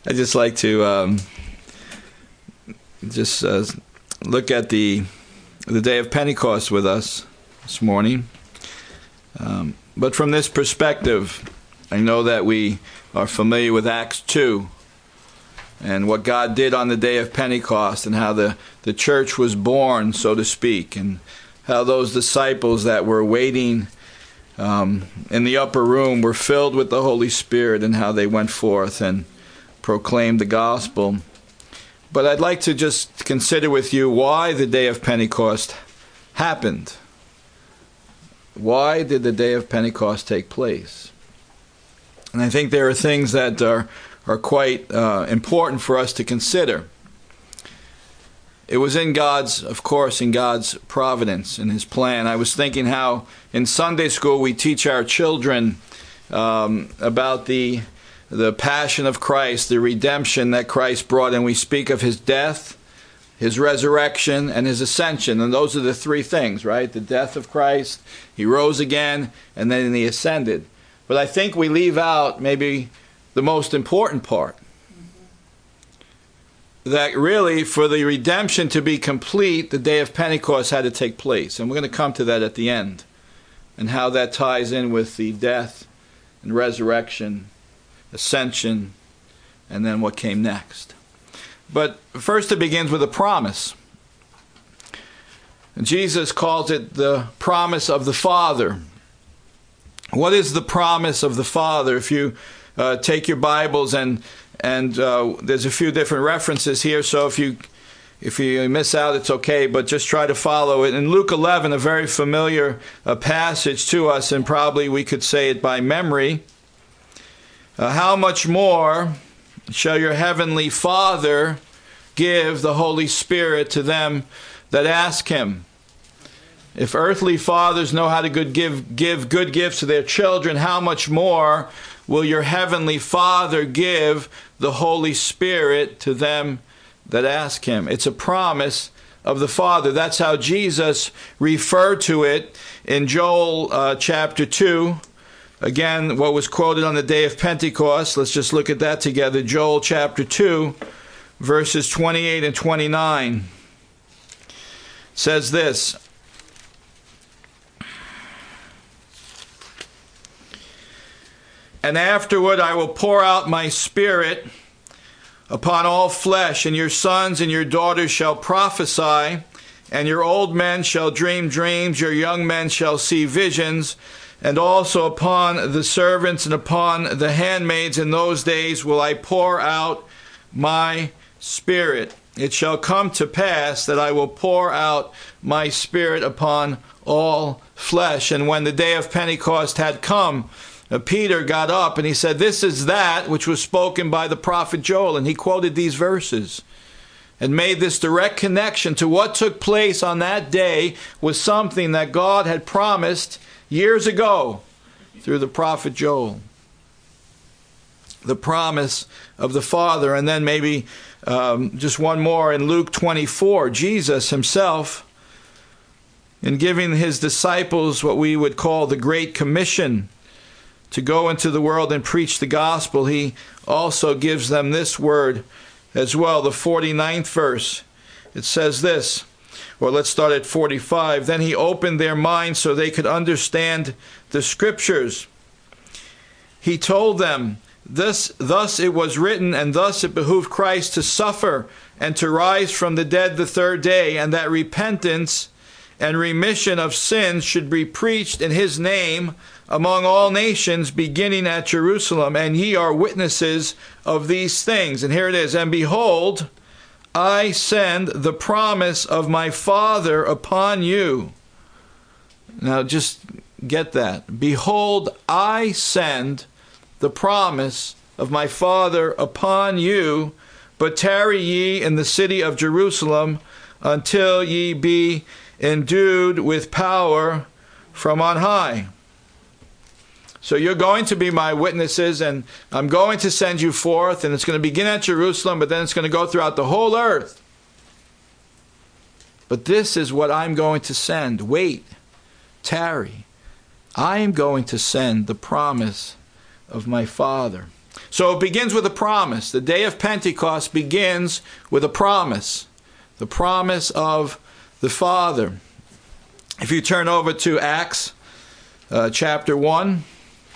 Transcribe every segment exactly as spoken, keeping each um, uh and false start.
I just like to um, just uh, look at the the day of Pentecost with us this morning. Um, but from this perspective, I know that we are familiar with Acts two and what God did on the day of Pentecost and how the, the church was born, so to speak, and how those disciples that were waiting um, in the upper room were filled with the Holy Spirit and how they went forth and proclaimed the gospel. But I'd like to just consider with you why the day of Pentecost happened. Why did the day of Pentecost take place? And I think there are things that are, are quite uh, important for us to consider. It was in God's, of course, in God's providence, in His plan. I was thinking how in Sunday school we teach our children um, about the the passion of Christ, the redemption that Christ brought, and we speak of His death, His resurrection, and His ascension. And those are the three things, right? The death of Christ, He rose again, and then He ascended. But I think we leave out maybe the most important part. That really, for the redemption to be complete, the day of Pentecost had to take place. And we're going to come to that at the end, and how that ties in with the death and resurrection, ascension, and then what came next. But first it begins with a promise. Jesus calls it the promise of the Father. What is the promise of the Father? If you uh, take your Bibles, and and uh, there's a few different references here, so if you if you miss out, it's okay, but just try to follow it. In Luke eleven, a very familiar uh, passage to us, and probably we could say it by memory. Uh, how much more shall your heavenly Father give the Holy Spirit to them that ask Him? If earthly fathers know how to good give, give good gifts to their children, how much more will your heavenly Father give the Holy Spirit to them that ask Him? It's a promise of the Father. That's how Jesus referred to it in Joel uh, chapter two. Again, what was quoted on the day of Pentecost. Let's just look at that together. Joel chapter two, verses twenty-eight and twenty-nine. Says this. And afterward I will pour out my Spirit upon all flesh, and your sons and your daughters shall prophesy, and your old men shall dream dreams, your young men shall see visions. And also upon the servants and upon the handmaids in those days will I pour out my Spirit. It shall come to pass that I will pour out my Spirit upon all flesh. And when the day of Pentecost had come, uh, Peter got up and he said, this is that which was spoken by the prophet Joel. And he quoted these verses and made this direct connection to what took place on that day was something that God had promised years ago through the prophet Joel. The promise of the Father. And then maybe um, just one more in Luke twenty-four. Jesus Himself, in giving His disciples what we would call the Great Commission to go into the world and preach the gospel, He also gives them this word as well. The forty-ninth verse. It says this. Or let's start at forty-five. Then He opened their minds so they could understand the Scriptures. He told them, this, thus it was written, and thus it behooved Christ to suffer and to rise from the dead the third day, and that repentance and remission of sins should be preached in His name among all nations, beginning at Jerusalem. And ye are witnesses of these things. And here it is. And behold, I send the promise of my Father upon you. Now just get that. Behold, I send the promise of my Father upon you, but tarry ye in the city of Jerusalem until ye be endued with power from on high. So you're going to be my witnesses, and I'm going to send you forth, and it's going to begin at Jerusalem, but then it's going to go throughout the whole earth. But this is what I'm going to send. Wait, tarry. I am going to send the promise of my Father. So it begins with a promise. The day of Pentecost begins with a promise. The promise of the Father. If you turn over to Acts uh, chapter one.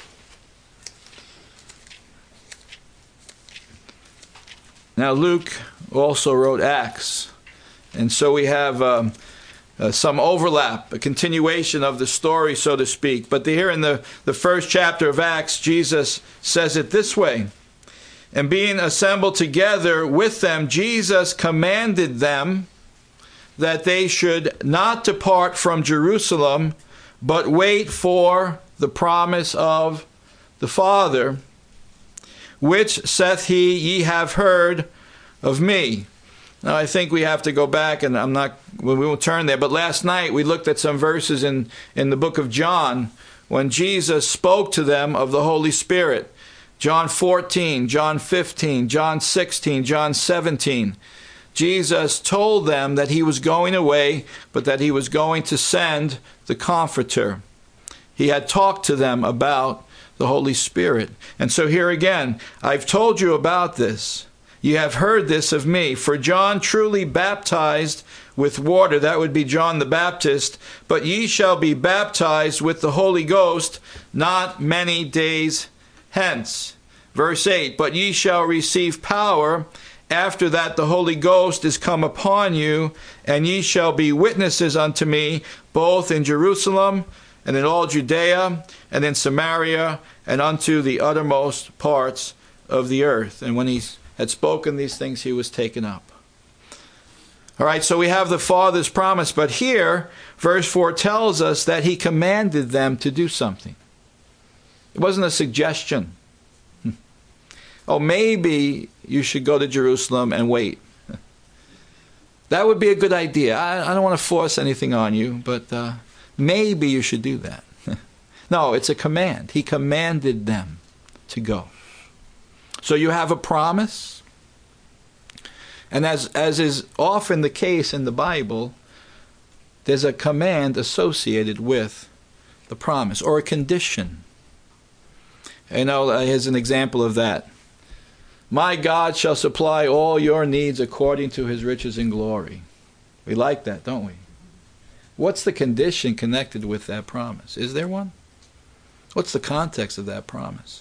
Now Luke also wrote Acts. And so we have um, uh, some overlap, a continuation of the story, so to speak. But here in the, the first chapter of Acts, Jesus says it this way. And being assembled together with them, Jesus commanded them that they should not depart from Jerusalem, but wait for the promise of the Father, which saith he, ye have heard of me. Now I think we have to go back, and I'm not, we won't turn there, but last night we looked at some verses in, in the book of John when Jesus spoke to them of the Holy Spirit. John fourteen, John fifteen, John sixteen, John seventeen. Jesus told them that he was going away, but that he was going to send the Comforter. He had talked to them about the Holy Spirit. And so here again, I've told you about this. You have heard this of me. For John truly baptized with water, that would be John the Baptist, but ye shall be baptized with the Holy Ghost not many days hence. Verse eight, but ye shall receive power. After that the Holy Ghost is come upon you, and ye shall be witnesses unto me, both in Jerusalem, and in all Judea, and in Samaria, and unto the uttermost parts of the earth. And when he had spoken these things, he was taken up. All right, so we have the Father's promise, but here, verse four tells us that he commanded them to do something. It wasn't a suggestion. Oh, maybe you should go to Jerusalem and wait. That would be a good idea. I, I don't want to force anything on you, but uh, maybe you should do that. No, it's a command. He commanded them to go. So you have a promise. And as, as is often the case in the Bible, there's a command associated with the promise, or a condition. You know, here's an example of that. My God shall supply all your needs according to his riches and glory. We like that, don't we? What's the condition connected with that promise? Is there one? What's the context of that promise?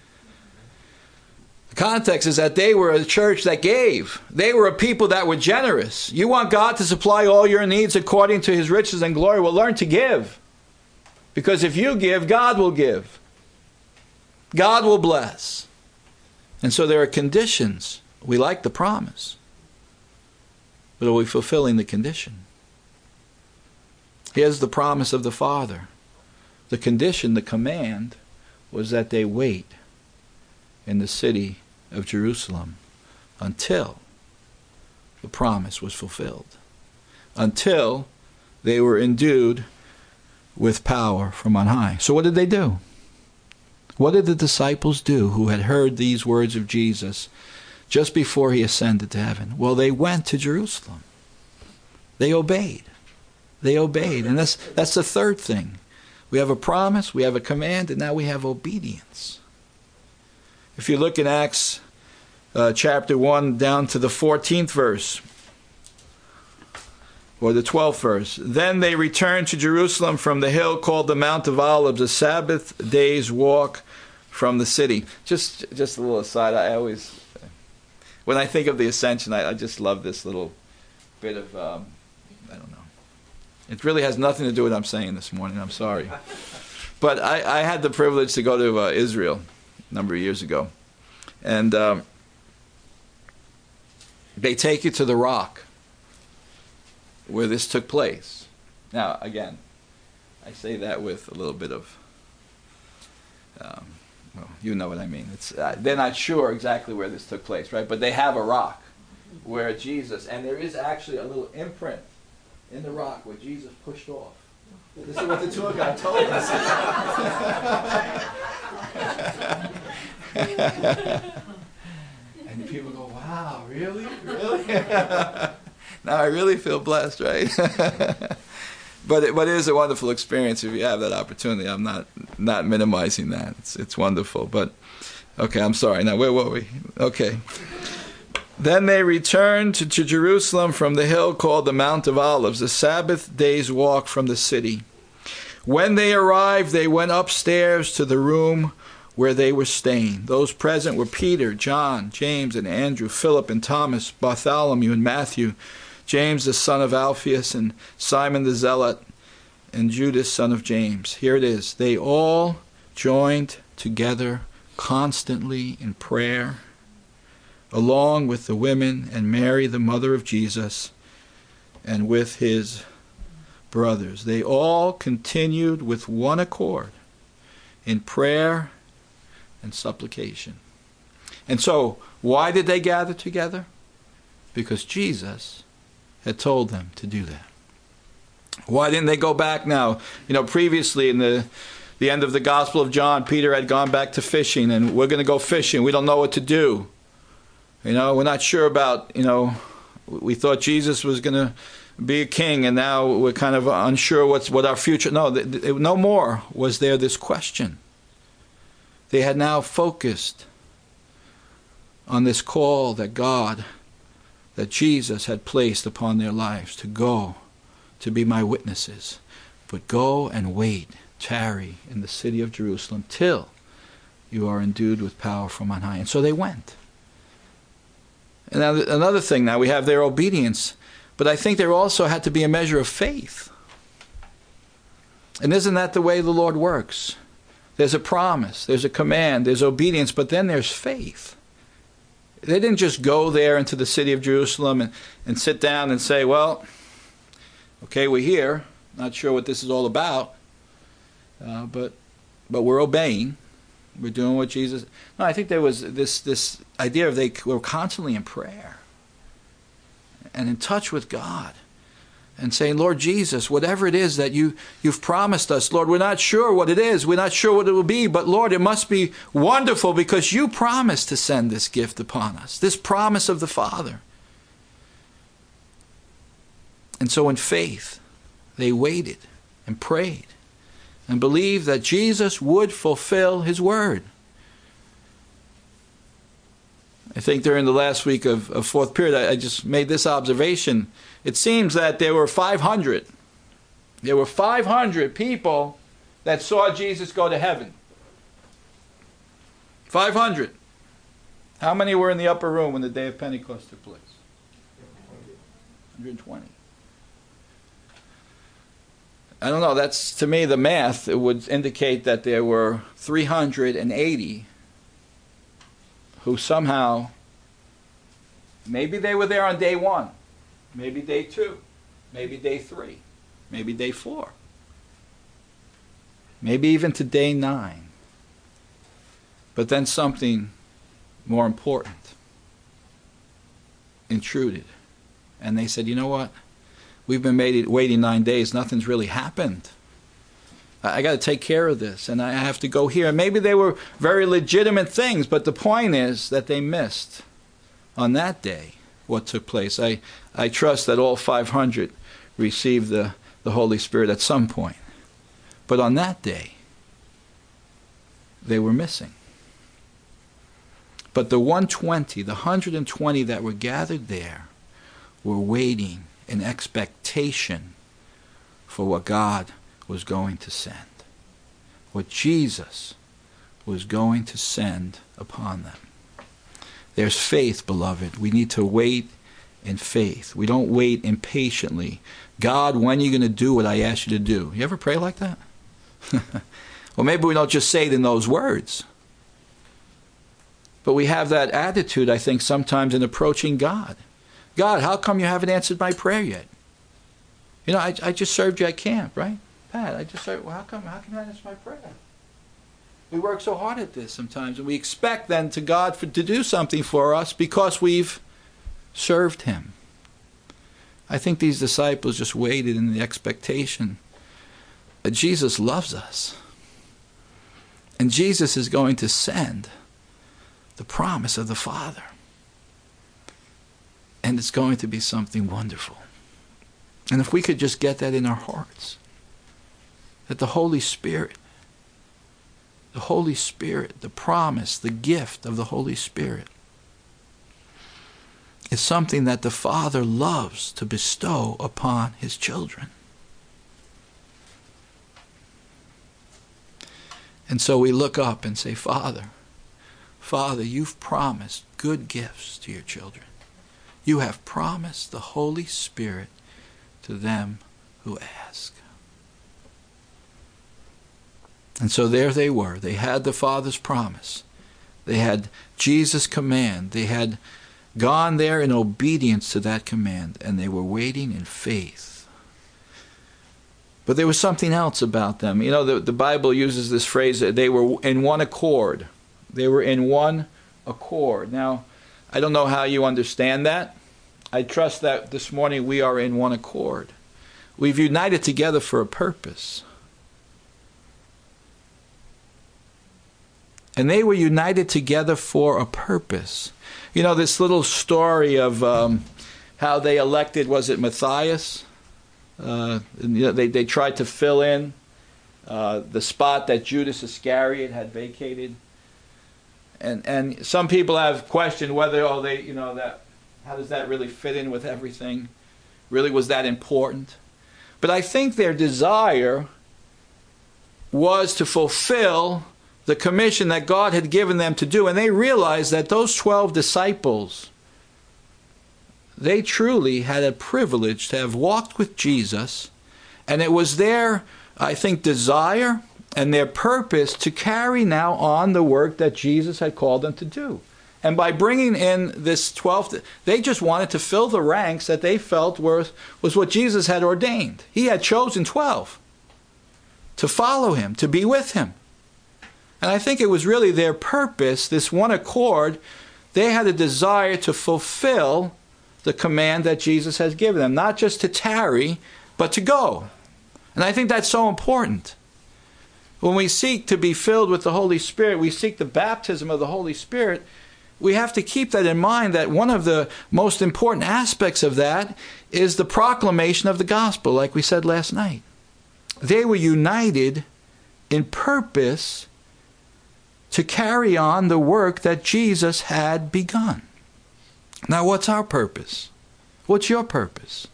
The context is that they were a church that gave. They were a people that were generous. You want God to supply all your needs according to his riches and glory? Well, learn to give. Because if you give, God will give. God will bless. And so there are conditions. We like the promise. But are we fulfilling the condition? Here's the promise of the Father. The condition, the command, was that they wait in the city of Jerusalem until the promise was fulfilled. Until they were endued with power from on high. So what did they do? What did the disciples do who had heard these words of Jesus just before he ascended to heaven? Well, they went to Jerusalem. They obeyed. They obeyed. And that's, that's the third thing. We have a promise, we have a command, and now we have obedience. If you look in Acts uh, chapter one down to the fourteenth verse, or the twelfth verse, then they returned to Jerusalem from the hill called the Mount of Olives, a Sabbath day's walk from the city. Just just a little aside, I always, when I think of the ascension, I, I just love this little bit of, um, I don't know. It really has nothing to do with what I'm saying this morning, I'm sorry. But I, I had the privilege to go to uh, Israel a number of years ago. And um, they take you to the rock where this took place. Now, again, I say that with a little bit of, um, well, you know what I mean. It's uh, they're not sure exactly where this took place, right? But they have a rock where Jesus, and there is actually a little imprint in the rock where Jesus pushed off. This is what the tour guide told us. And people go, wow, really? Really? Now I really feel blessed, right? But it, but it is a wonderful experience if you have that opportunity. I'm not not minimizing that. It's it's wonderful. But Okay, I'm sorry. Now, where were we? Okay. Then they returned to, to Jerusalem from the hill called the Mount of Olives, a Sabbath day's walk from the city. When they arrived, they went upstairs to the room where they were staying. Those present were Peter, John, James, and Andrew, Philip and Thomas, Bartholomew and Matthew, James the son of Alphaeus, and Simon the Zealot, and Judas son of James. Here it is. They all joined together constantly in prayer, along with the women and Mary, the mother of Jesus, and with his brothers. They all continued with one accord in prayer and supplication. And so, why did they gather together? Because Jesus had told them to do that. Why didn't they go back now? You know, previously in the the end of the Gospel of John, Peter had gone back to fishing, and we're going to go fishing. We don't know what to do. You know, we're not sure about, you know, we thought Jesus was going to be a king, and now we're kind of unsure what's what our future. No, th- th- no more was there this question. They had now focused on this call that God, that Jesus had placed upon their lives to go, to be my witnesses. But go and wait, tarry in the city of Jerusalem till you are endued with power from on high. And so they went. And now another thing, now we have their obedience, but I think there also had to be a measure of faith. And isn't that the way the Lord works? There's a promise, there's a command, there's obedience, but then there's faith. They didn't just go there into the city of Jerusalem and, and sit down and say, well, okay, we're here, not sure what this is all about, uh, but but we're obeying. We're doing what Jesus... No, I think there was this, this idea of they were constantly in prayer and in touch with God and saying, Lord Jesus, whatever it is that you, you've promised us, Lord, we're not sure what it is. We're not sure what it will be, but Lord, it must be wonderful because you promised to send this gift upon us, this promise of the Father. And so in faith, they waited and prayed and believed that Jesus would fulfill his word. I think during the last week of, of fourth period, I, I just made this observation. It seems that there were five hundred. There were five hundred people that saw Jesus go to heaven. five hundred. How many were in the upper room when the day of Pentecost took place? one hundred twenty. I don't know, that's, to me, the math, it would indicate that there were three hundred eighty who somehow, maybe they were there on day one, maybe day two, maybe day three, maybe day four, maybe even to day nine. But then something more important intruded. And they said, you know what? We've been waiting nine days. Nothing's really happened. I got to take care of this, and I have to go here. Maybe they were very legitimate things, but the point is that they missed on that day what took place. I, I trust that all five hundred received the, the Holy Spirit at some point. But on that day, they were missing. But the one hundred twenty, the one hundred twenty that were gathered there were waiting in expectation for what God was going to send, what Jesus was going to send upon them. There's faith, beloved. We need to wait in faith. We don't wait impatiently. God, when are you going to do what I asked you to do? You ever pray like that? Well, maybe we don't just say it in those words. But we have that attitude, I think, sometimes in approaching God. God, how come you haven't answered my prayer yet? You know, I, I just served you at camp, right? Pat, I just served, well, how come, how come you haven't answered my prayer? We work so hard at this sometimes, and we expect then to God for, to do something for us because we've served him. I think these disciples just waited in the expectation that Jesus loves us. And Jesus is going to send the promise of the Father. And it's going to be something wonderful. And if we could just get that in our hearts, that the Holy Spirit The Holy Spirit, the promise, the gift of the Holy Spirit, is something that the Father loves to bestow upon his children. And so we look up and say, Father, Father, you've promised good gifts to your children. You have promised the Holy Spirit to them who ask. And so there they were. They had the Father's promise. They had Jesus' command. They had gone there in obedience to that command, and they were waiting in faith. But there was something else about them. You know, the, the Bible uses this phrase that they were in one accord. They were in one accord. Now, I don't know how you understand that. I trust that this morning we are in one accord. We've united together for a purpose. And they were united together for a purpose. You know, this little story of um, how they elected, was it Matthias? Uh, you know, they, they tried to fill in uh, the spot that Judas Iscariot had vacated. And and some people have questioned whether, oh, they, you know, that, how does that really fit in with everything? Really, was that important? But I think their desire was to fulfill the commission that God had given them to do. And they realized that those twelve disciples, they truly had a privilege to have walked with Jesus. And it was their, I think, desire and their purpose to carry now on the work that Jesus had called them to do. And by bringing in this twelfth, they just wanted to fill the ranks that they felt were, was what Jesus had ordained. He had chosen twelve to follow him, to be with him. And I think it was really their purpose, this one accord. They had a desire to fulfill the command that Jesus has given them, not just to tarry, but to go. And I think that's so important. When we seek to be filled with the Holy Spirit, we seek the baptism of the Holy Spirit, we have to keep that in mind, that one of the most important aspects of that is the proclamation of the gospel, like we said last night. They were united in purpose to carry on the work that Jesus had begun. Now, what's our purpose? What's your purpose?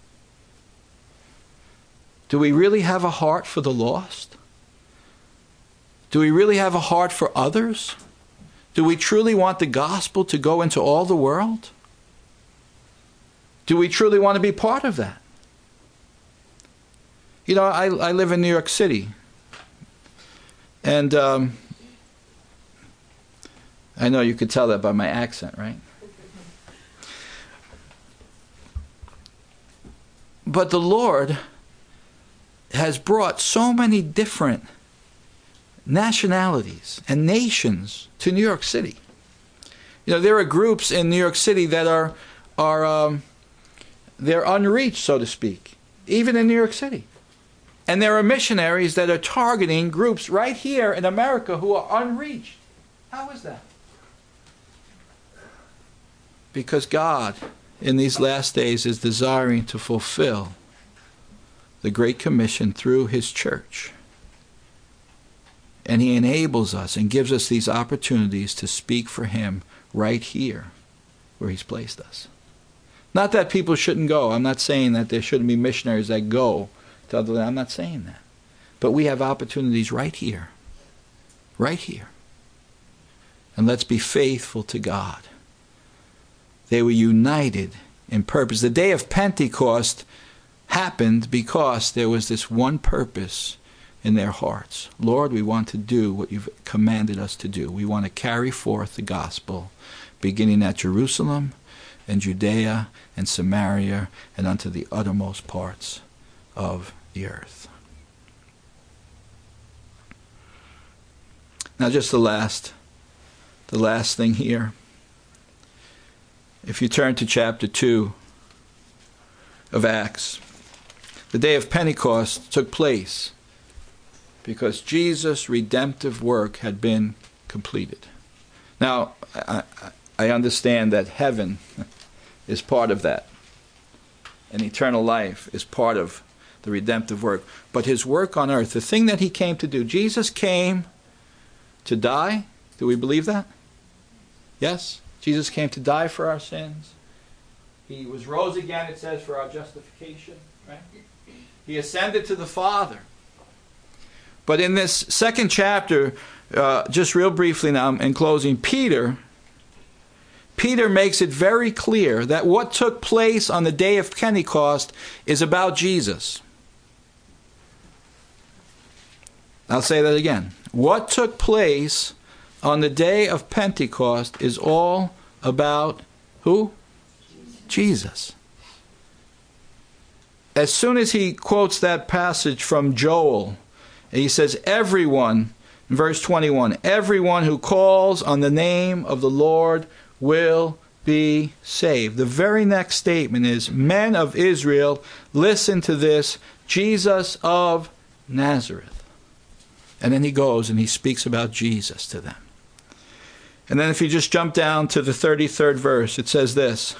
Do we really have a heart for the lost? Do we really have a heart for others? Do we truly want the gospel to go into all the world? Do we truly want to be part of that? You know, I, I live in New York City. And um, I know you could tell that by my accent, right? But the Lord has brought so many different nationalities and nations to New York City. You know, there are groups in New York City that are are um, they're unreached, so to speak, even in New York City. And there are missionaries that are targeting groups right here in America who are unreached. How is that? Because God, in these last days, is desiring to fulfill the Great Commission through his church. And he enables us and gives us these opportunities to speak for him right here where he's placed us. Not that people shouldn't go. I'm not saying that there shouldn't be missionaries that go to other lands. I'm not saying that. But we have opportunities right here. Right here. And let's be faithful to God. They were united in purpose. The day of Pentecost happened because there was this one purpose in their hearts. Lord, we want to do what you've commanded us to do. We want to carry forth the gospel, beginning at Jerusalem and Judea and Samaria and unto the uttermost parts of the earth. Now just the last, the last thing here. If you turn to chapter two of Acts, the day of Pentecost took place because Jesus' redemptive work had been completed. Now, I, I understand that heaven is part of that, and eternal life is part of the redemptive work. But his work on earth, the thing that he came to do, Jesus came to die. Do we believe that? Yes? Jesus came to die for our sins. He was rose again, it says, for our justification. Right? He ascended to the Father. But in this second chapter, uh, just real briefly now in closing, Peter, Peter makes it very clear that what took place on the day of Pentecost is about Jesus. I'll say that again. What took place on the day of Pentecost is all about who? Jesus. As soon as he quotes that passage from Joel, he says, everyone, in verse twenty-one, everyone who calls on the name of the Lord will be saved. The very next statement is, men of Israel, listen to this, Jesus of Nazareth. And then he goes and he speaks about Jesus to them. And then if you just jump down to the thirty-third verse, it says this.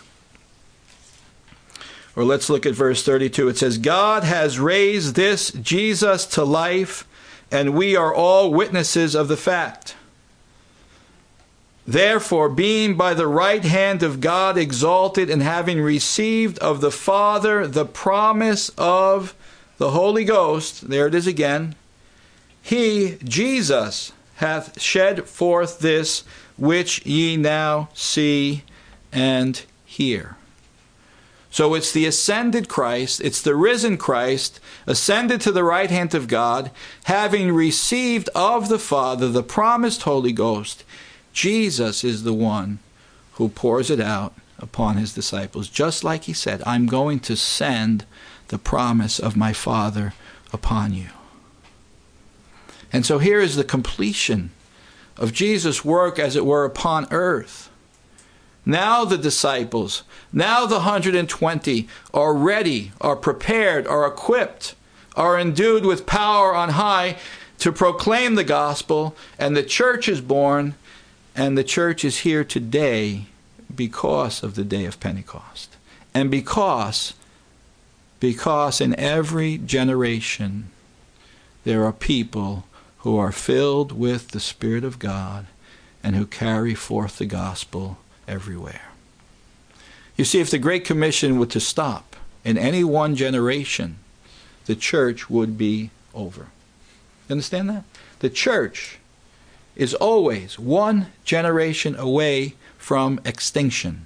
Or let's look at verse thirty-two. It says, God has raised this Jesus to life, and we are all witnesses of the fact. Therefore, being by the right hand of God exalted, and having received of the Father the promise of the Holy Ghost, there it is again, he, Jesus, hath shed forth this which ye now see and hear. So it's the ascended Christ, it's the risen Christ, ascended to the right hand of God, having received of the Father the promised Holy Ghost. Jesus is the one who pours it out upon his disciples, just like he said, I'm going to send the promise of my Father upon you. And so here is the completion of Jesus' work, as it were, upon earth. Now the disciples, now the one hundred twenty are ready, are prepared, are equipped, are endued with power on high to proclaim the gospel, and the church is born, and the church is here today because of the day of Pentecost. And because, because in every generation there are people who are filled with the Spirit of God and who carry forth the gospel everywhere. You see, if the Great Commission were to stop in any one generation, the church would be over. You understand that? The church is always one generation away from extinction.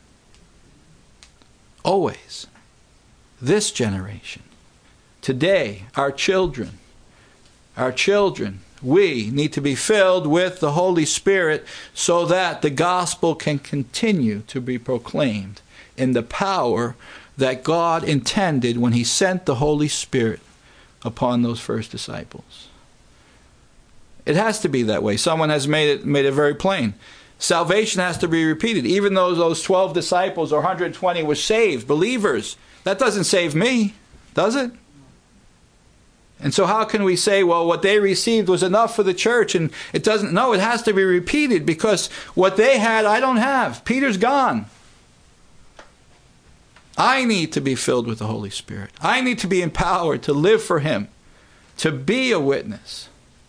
Always. This generation. Today, our children, our children, we need to be filled with the Holy Spirit so that the gospel can continue to be proclaimed in the power that God intended when he sent the Holy Spirit upon those first disciples. It has to be that way. Someone has made it, made it very plain. Salvation has to be repeated. Even though those twelve disciples or one hundred twenty were saved, believers, that doesn't save me, does it? And so how can we say, well, what they received was enough for the church, and it doesn't? No, it has to be repeated, because what they had, I don't have. Peter's gone. I need to be filled with the Holy Spirit. I need to be empowered to live for him, to be a witness.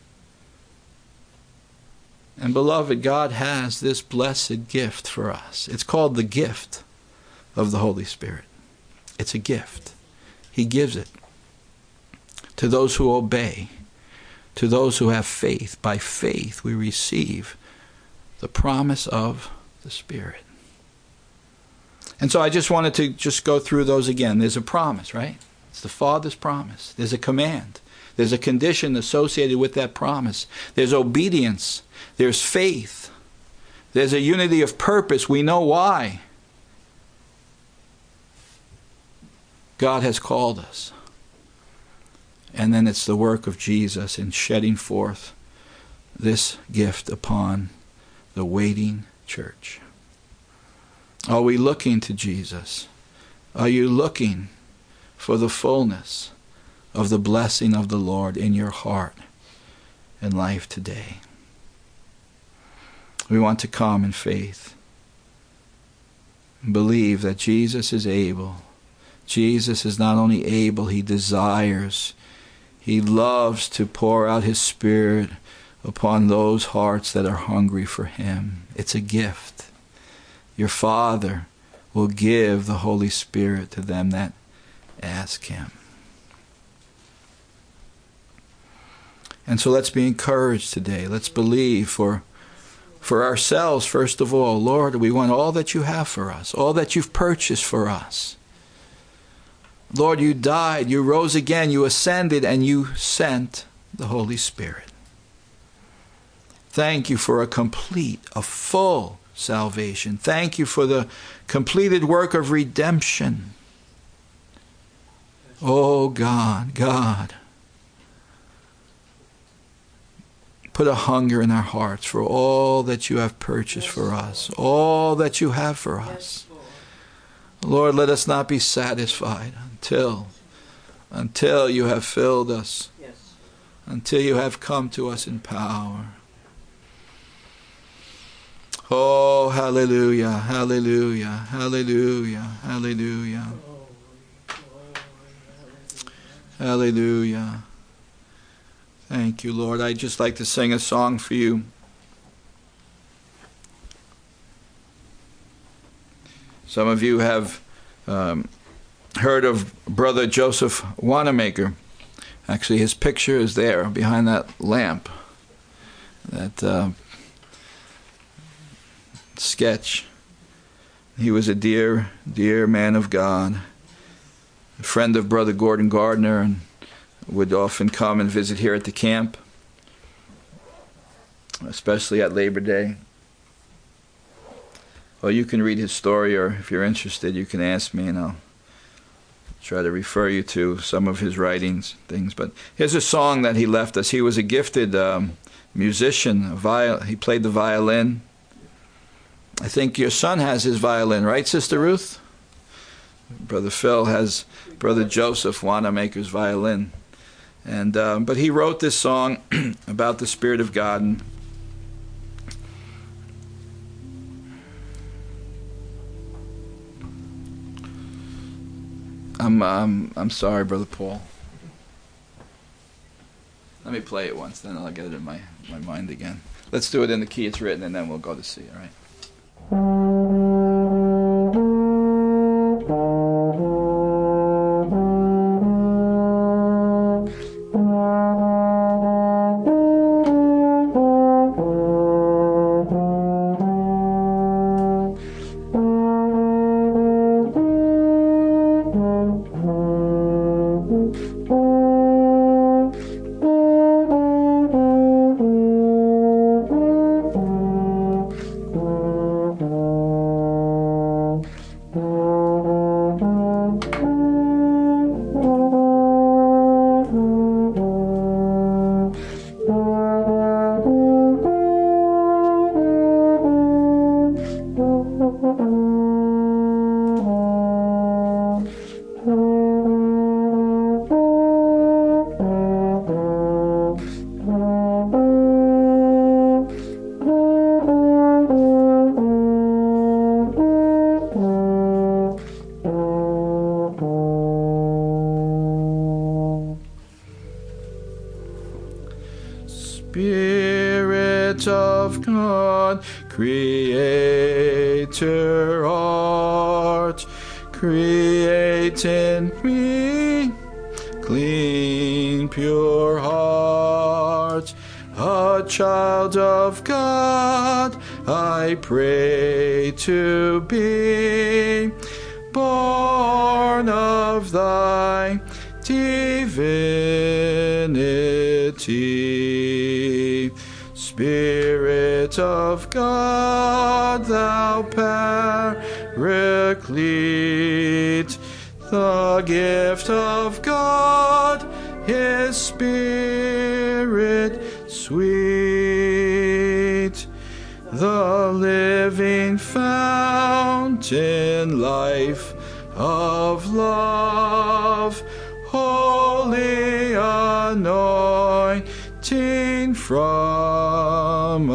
And beloved, God has this blessed gift for us. It's called the gift of the Holy Spirit. It's a gift. He gives it to those who obey, to those who have faith. By faith we receive the promise of the Spirit. And so I just wanted to just go through those again. There's a promise, right? It's the Father's promise. There's a command. There's a condition associated with that promise. There's obedience. There's faith. There's a unity of purpose. We know why God has called us. And then it's the work of Jesus in shedding forth this gift upon the waiting church. Are we looking to Jesus? Are you looking for the fullness of the blessing of the Lord in your heart and life today? We want to come in faith and believe that Jesus is able. Jesus is not only able, he desires, he loves to pour out his Spirit upon those hearts that are hungry for him. It's a gift. Your Father will give the Holy Spirit to them that ask him. And so let's be encouraged today. Let's believe for, for ourselves, first of all. Lord, we want all that you have for us, all that you've purchased for us. Lord, you died, you rose again, you ascended, and you sent the Holy Spirit. Thank you for a complete, a full salvation. Thank you for the completed work of redemption. Oh God, God, put a hunger in our hearts for all that you have purchased for us, all that you have for us. Lord, let us not be satisfied until, until you have filled us, until you have come to us in power. Oh, hallelujah, hallelujah, hallelujah, hallelujah, hallelujah. Thank you, Lord. I'd just like to sing a song for you. Some of you have um, heard of Brother Joseph Wanamaker. Actually, his picture is there behind that lamp, that uh, sketch. He was a dear, dear man of God, a friend of Brother Gordon Gardner, and would often come and visit here at the camp, especially at Labor Day. Well, you can read his story, or if you're interested, you can ask me, and I'll try to refer you to some of his writings, things. But here's a song that he left us. He was a gifted um, musician. A viol- he played the violin. I think your son has his violin, right, Sister Ruth? Brother Phil has Brother Joseph Wanamaker's violin. And um, but he wrote this song about the Spirit of God. And I'm um, I'm sorry, Brother Paul. Let me play it once, then I'll get it in my, my mind again. Let's do it in the key it's written, and then we'll go to C, all right? Spirit of God, Creator art, create in me clean, pure heart. A child of God, I pray to be, born of thy divinity. Spirit of God, thou Paraclete, the gift of God, his Spirit sweet, the living fountain, life of love, holy anointing from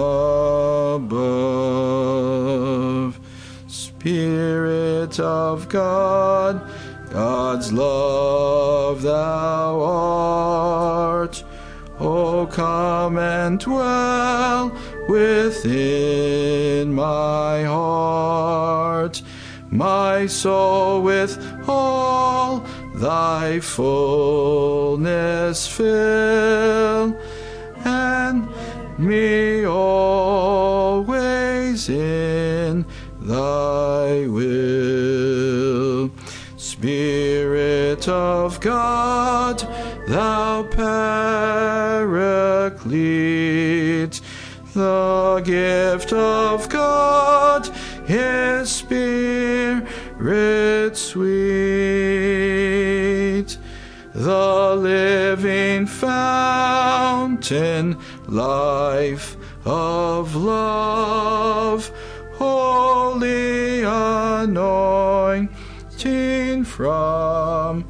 above. Spirit of God, God's love thou art, Oh, come and dwell within my heart, my soul with all thy fullness fill, and me always in thy will. Spirit of God, thou Paraclete, the gift of God, his Spirit sweet, the living fountain, life of love, holy anointing from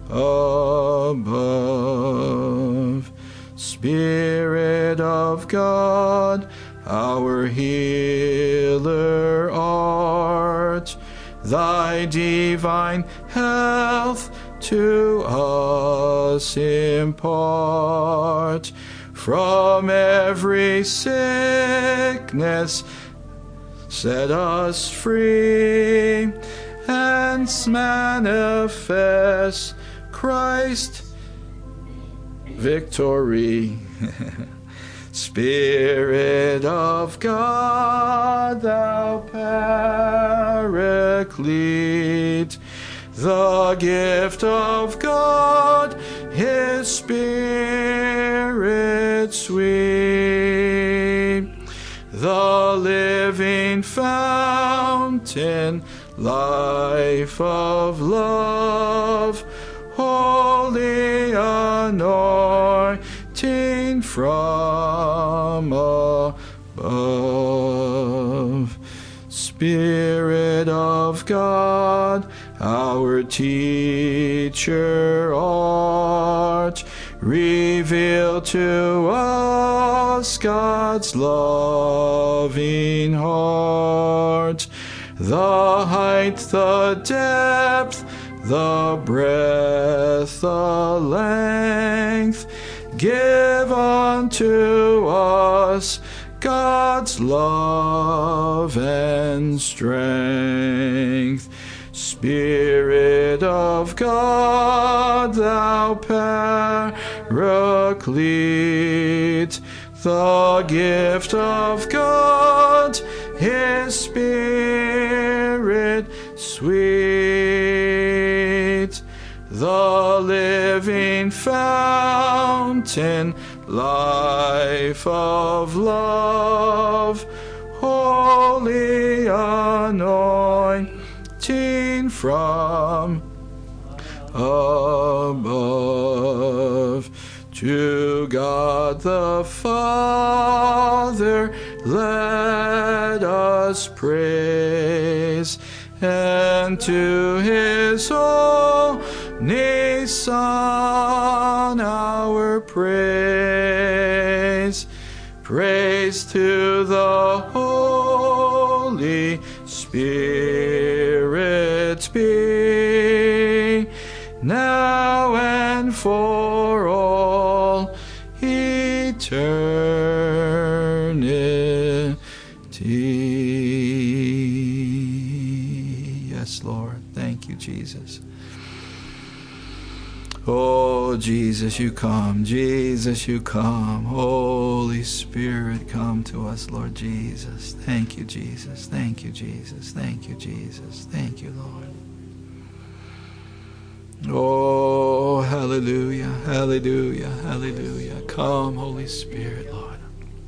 above. Spirit of God, our healer art, thy divine health to us impart. From every sickness set us free, and manifest Christ victory. Spirit of God, thou Paraclete, the gift of God, his Spirit sweet, the living fountain, life of love, holy anointing from above. Spirit of God, our teacher art, reveal to us God's loving heart, the height, the depth, the breadth, the length. Give unto us God's love and strength. Spirit of God, thou Paraclete, the gift of God, his Spirit sweet, the living fountain, life of love, holy anointing from above. To God the Father let us praise, and to his only Son our praise. Praise to the Holy Spirit be, now and for all eternity. Yes, Lord. Thank you, Jesus. Oh, Jesus, you come. Jesus, you come. Holy Spirit, come to us, Lord Jesus. Thank you, Jesus. Thank you, Jesus. Thank you, Jesus. Thank you, Lord. Oh, hallelujah, hallelujah, hallelujah. Come, Holy Spirit, Lord.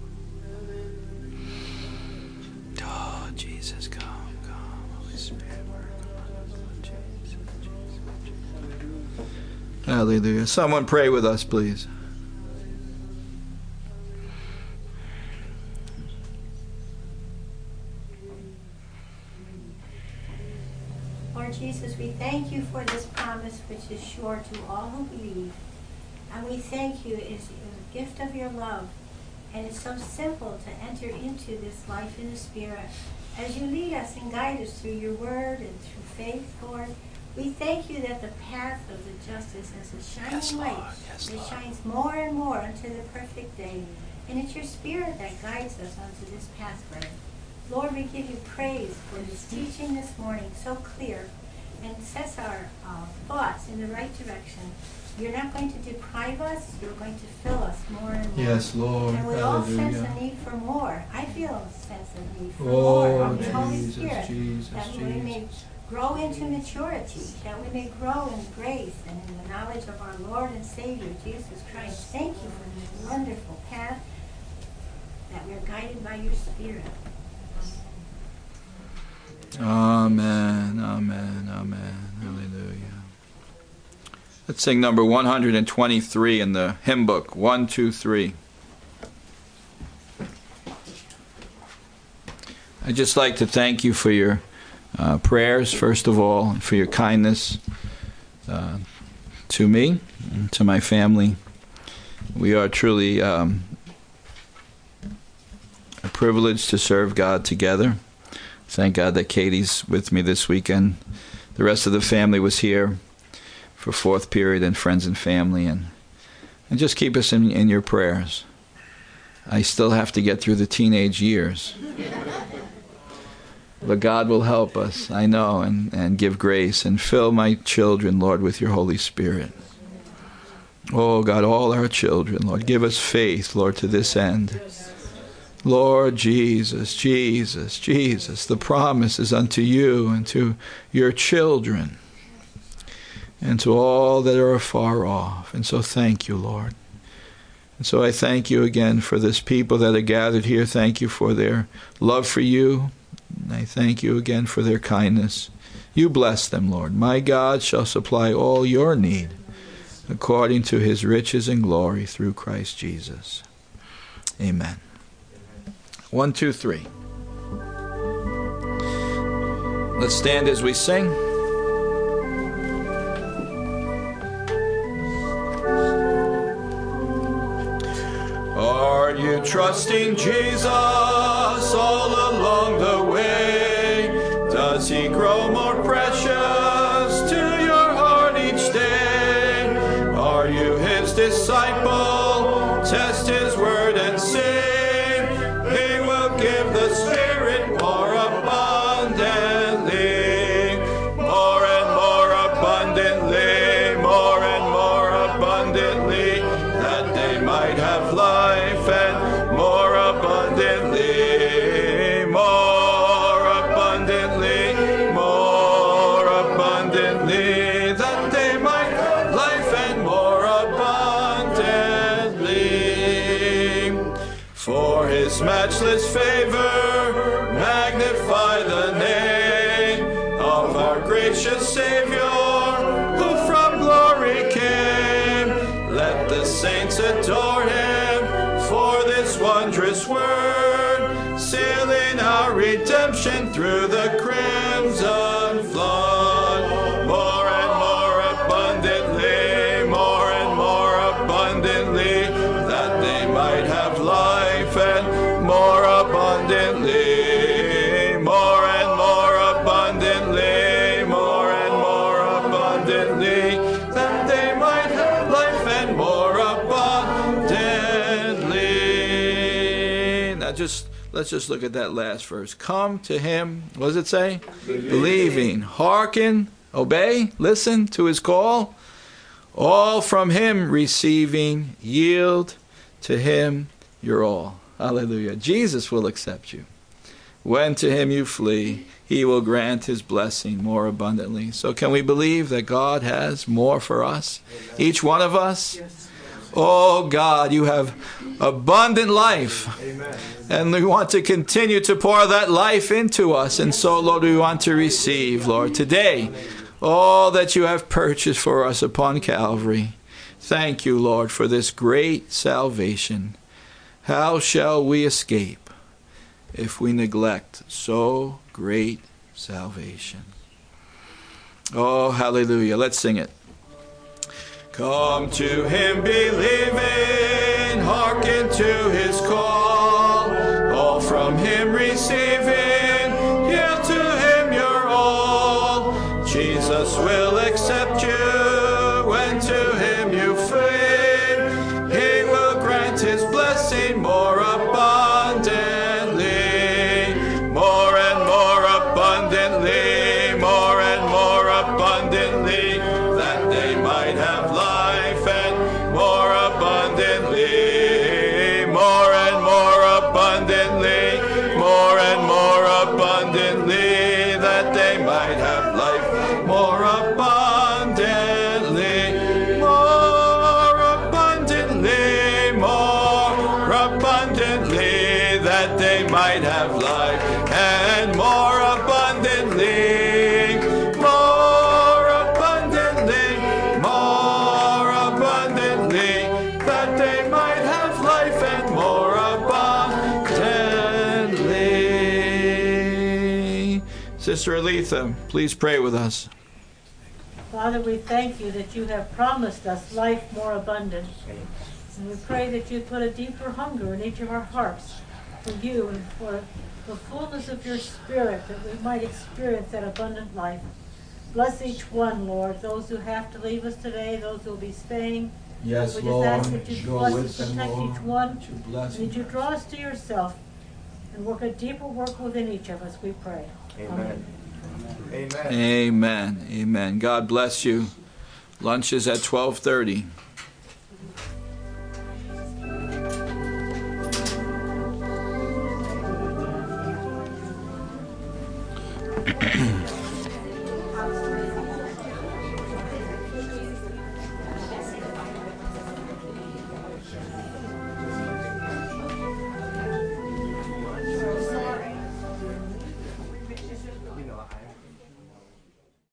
Oh, Jesus, come, come, Holy Spirit. Jesus, Jesus, Jesus. Hallelujah. Someone pray with us, please. Lord Jesus, we thank you for this promise which is sure to all who believe. And we thank you, it is a gift of your love. And it's so simple to enter into this life in the Spirit. As you lead us and guide us through your word and through faith, Lord, We thank you that the path of the justice is a shining Yes, Lord. light Yes, that Lord. shines more and more unto the perfect day. And it's your Spirit that guides us onto this pathway. Lord, we give you praise for this teaching this morning, so clear, and sets our uh, thoughts in the right direction. You're not going to deprive us, you're going to fill us more and more. Yes, Lord. And we all sense Hallelujah. a need for more. I feel a sense of need for Oh, more of the Holy Jesus, Spirit. Jesus, that we may Jesus. grow into maturity, that we may grow in grace and in the knowledge of our Lord and Savior, Jesus Christ. Thank you for this wonderful path that we're guided by your Spirit. Amen, amen, amen. Hallelujah. Let's sing number one hundred twenty-three in the hymn book. One, two, three. I'd just like to thank you for your uh, prayers, first of all, and for your kindness uh, to me and to my family. We are truly um, a privilege to serve God together. Thank God that Katie's with me this weekend. The rest of the family was here for fourth period and friends and family. And, and just keep us in, in your prayers. I still have to get through the teenage years. But God will help us, I know, and, and give grace. And fill my children, Lord, with your Holy Spirit. Oh, God, all our children, Lord, give us faith, Lord, to this end. Lord Jesus, Jesus, Jesus, the promise is unto you and to your children and to all that are afar off. And so thank you, Lord. And so I thank you again for this people that are gathered here. Thank you for their love for you. And I thank you again for their kindness. You bless them, Lord. My God shall supply all your need according to his riches and glory through Christ Jesus. Amen. One, two, three. Let's stand as we sing. Are you trusting Jesus all along the way? Does he grow more precious to your heart each day? Are you his disciple? Test his word and see. Give the Spirit more abundantly, more and more abundantly, more and more abundantly, that they might have life and more abundantly, more abundantly, more abundantly, that they might have life and more abundantly. For his matchless favor, magnify the name of our gracious Savior, who from glory came. Let the saints adore him for this wondrous word, sealing our redemption through the crimson flood. More and more abundantly, more and more abundantly, that they might have life and more abundantly, more and more abundantly, more and more abundantly, that they might have life and more abundantly. Now just, let's just look at that last verse. Come to him, what does it say? Believing. Believing. Hearken, obey, listen to his call. All from him receiving, yield to him your all. Hallelujah. Jesus will accept you. When to him you flee, he will grant his blessing more abundantly. So can we believe that God has more for us? Amen. Each one of us? Yes. Oh God, you have abundant life. Amen. And we want to continue to pour that life into us. And so, Lord, we want to receive, Lord, today, all that you have purchased for us upon Calvary. Thank you, Lord, for this great salvation. How shall we escape if we neglect so great salvation? Oh, hallelujah. Let's sing it. Come to him believing, hearken to his call, all from him receiving, yield to him your all. Jesus Jesus will accept you when to him you flee. He will grant his blessing more abundantly, more and more abundantly, more and more abundantly, that they might have life and more abundantly, more and more abundantly, more and more abundantly, that they might have life more abundantly, more abundantly, more abundantly, that they might have life and more abundantly, more abundantly, more abundantly, that they might have life and more abundantly. Sister Aletha, please pray with us. Father, we thank you that you have promised us life more abundant. And we pray that you put a deeper hunger in each of our hearts for you and for the fullness of your Spirit, that we might experience that abundant life. Bless each one, Lord, those who have to leave us today, those who will be staying. Yes, we just Lord, ask that you go bless with and them, protect Lord. each one, That you bless and that you draw us to yourself and work a deeper work within each of us, we pray. Amen. Amen. Amen. Amen. God bless you. Lunch is at twelve thirty.